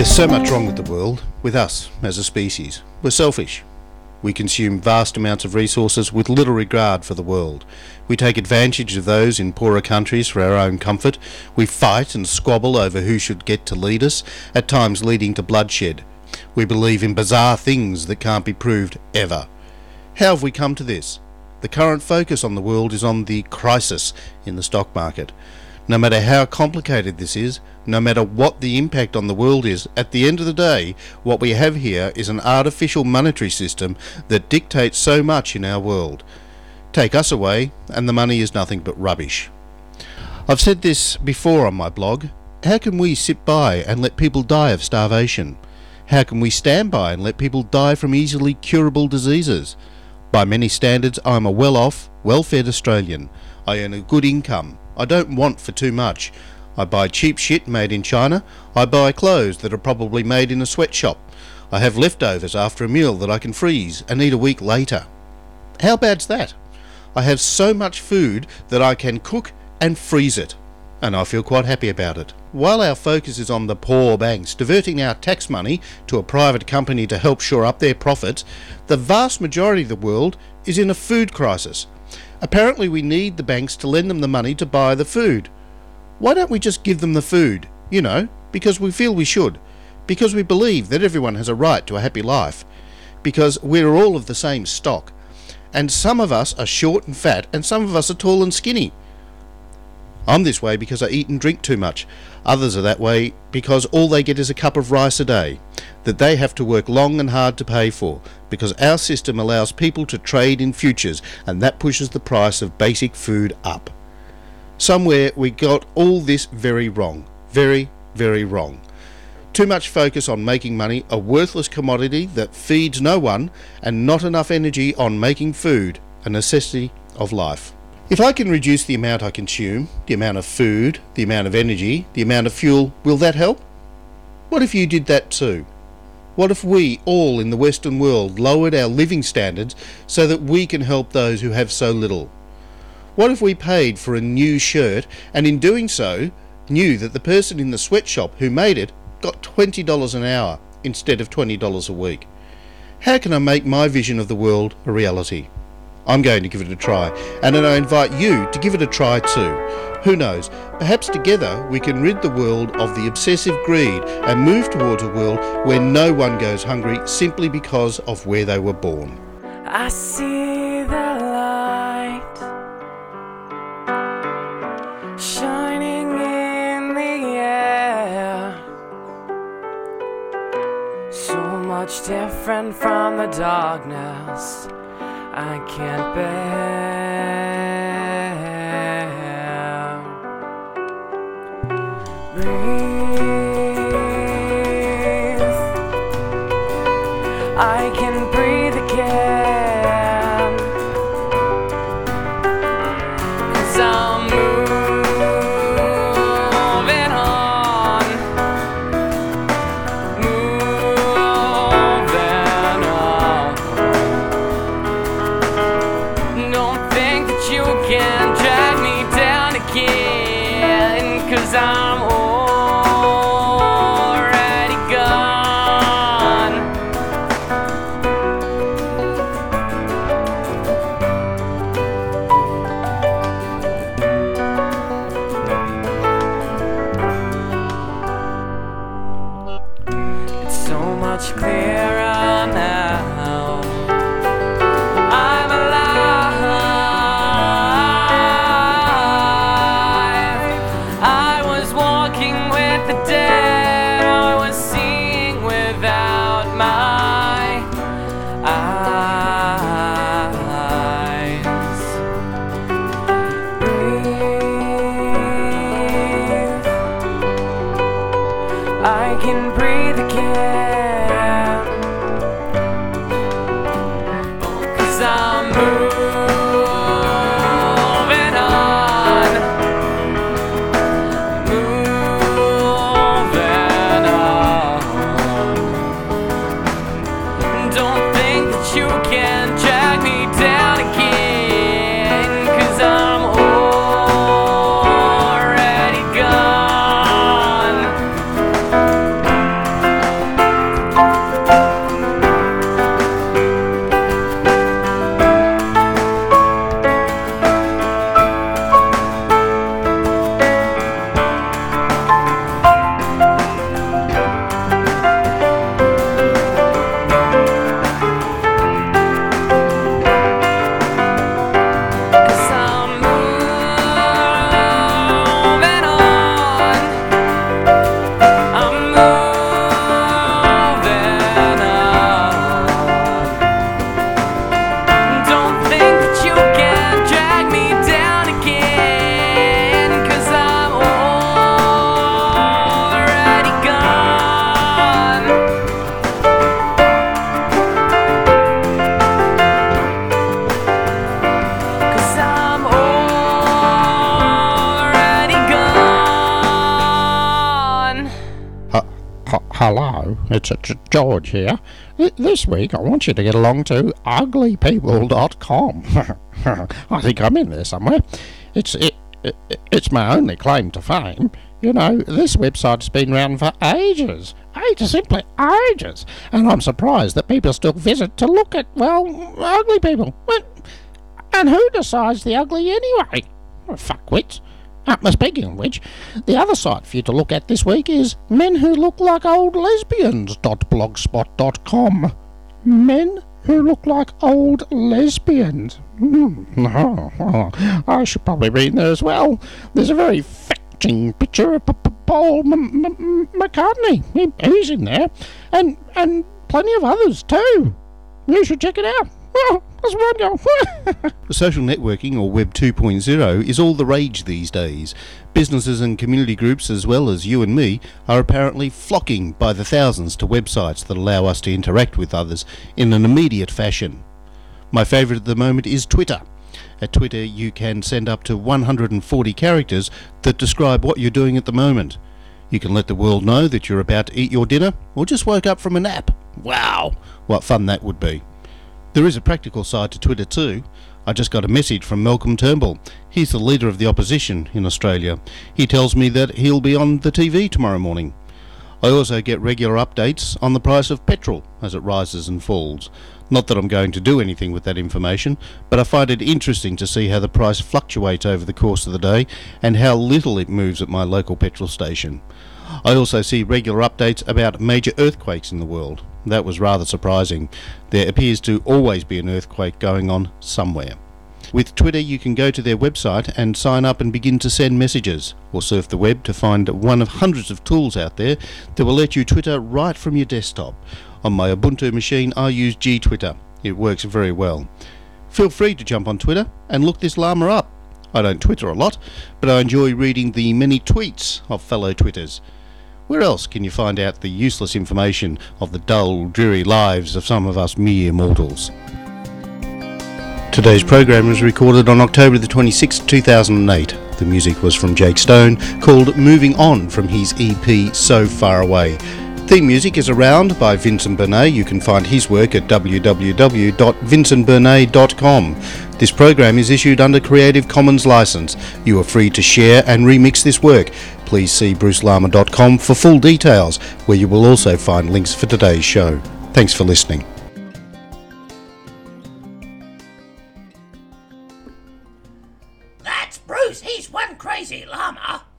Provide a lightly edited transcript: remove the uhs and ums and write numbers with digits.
There's so much wrong with the world, with us as a species. We're selfish. We consume vast amounts of resources with little regard for the world. We take advantage of those in poorer countries for our own comfort. We fight and squabble over who should get to lead us, at times leading to bloodshed. We believe in bizarre things that can't be proved ever. How have we come to this? The current focus on the world is on the crisis in the stock market. No matter how complicated this is, no matter what the impact on the world is, at the end of the day, what we have here is an artificial monetary system that dictates so much in our world. Take us away, and the money is nothing but rubbish. I've said this before on my blog. How can we sit by and let people die of starvation? How can we stand by and let people die from easily curable diseases? By many standards, I'm a well-off, well-fed Australian. I earn a good income. I don't want for too much. I buy cheap shit made in China. I buy clothes that are probably made in a sweatshop. I have leftovers after a meal that I can freeze and eat a week later. How bad's that? I have so much food that I can cook and freeze it, and I feel quite happy about it. While our focus is on the poor banks diverting our tax money to a private company to help shore up their profits, the vast majority of the world is in a food crisis. Apparently we need the banks to lend them the money to buy the food. Why don't we just give them the food? Because we feel we should. Because we believe that everyone has a right to a happy life. Because we're all of the same stock. And some of us are short and fat, and some of us are tall and skinny. I'm this way because I eat and drink too much. Others are that way because all they get is a cup of rice a day, that they have to work long and hard to pay for, because our system allows people to trade in futures, and that pushes the price of basic food up. Somewhere we got all this very wrong. Very, very wrong. Too much focus on making money, a worthless commodity that feeds no one, and not enough energy on making food, a necessity of life. If I can reduce the amount I consume, the amount of food, the amount of energy, the amount of fuel, will that help? What if you did that too? What if we all in the Western world lowered our living standards so that we can help those who have so little? What if we paid for a new shirt and in doing so knew that the person in the sweatshop who made it got $20 an hour instead of $20 a week? How can I make my vision of the world a reality? I'm going to give it a try, and I invite you to give it a try too. Who knows, perhaps together we can rid the world of the obsessive greed and move towards a world where no one goes hungry simply because of where they were born. I see the light shining in the air, so much different from the darkness I can't bear. Breathe, I can breathe again, 'cause I'm moving on, moving on. Don't think that you can drag me down again, 'cause I'm already gone. Hello, it's George here. This week I want you to get along to uglypeople.com. I think I'm in there somewhere. It's my only claim to fame. You know, this website's been around for ages. Simply ages. And I'm surprised that people still visit to look at, well, ugly people. And who decides the ugly anyway? Fuckwits. Speaking of which, the other site for you to look at this week is menwholooklikeoldlesbians.blogspot.com. Men who look like old lesbians. I should probably read there as well. There's a very fetching picture of Paul McCartney. He's in there. And plenty of others too. You should check it out. That's where I'm going. Social networking, or Web 2.0, is all the rage these days. Businesses and community groups, as well as you and me, are apparently flocking by the thousands to websites that allow us to interact with others in an immediate fashion. My favourite at the moment is Twitter. At Twitter you can send up to 140 characters that describe what you're doing at the moment. You can let the world know that you're about to eat your dinner, or just woke up from a nap. Wow, what fun that would be. There is a practical side to Twitter too. I just got a message from Malcolm Turnbull. He's the leader of the opposition in Australia. He tells me that he'll be on the TV tomorrow morning. I also get regular updates on the price of petrol as it rises and falls. Not that I'm going to do anything with that information, but I find it interesting to see how the price fluctuates over the course of the day and how little it moves at my local petrol station. I also see regular updates about major earthquakes in the world. That was rather surprising. There appears to always be an earthquake going on somewhere. With Twitter you can go to their website and sign up and begin to send messages, or surf the web to find one of hundreds of tools out there that will let you Twitter right from your desktop. On my Ubuntu machine I use GTwitter. It works very well. Feel free to jump on Twitter and look this llama up. I don't Twitter a lot, but I enjoy reading the many tweets of fellow Twitters. Where else can you find out the useless information of the dull, dreary lives of some of us mere mortals? Today's program was recorded on October the 26th, 2008. The music was from Jake Stone, called Moving On, from his EP So Far Away. Theme music is Around by Vincent Bernay. You can find his work at www.vincentbernay.com. This program is issued under Creative Commons license. You are free to share and remix this work. Please see brucelama.com for full details, where you will also find links for today's show. Thanks for listening. That's Bruce, he's one crazy llama.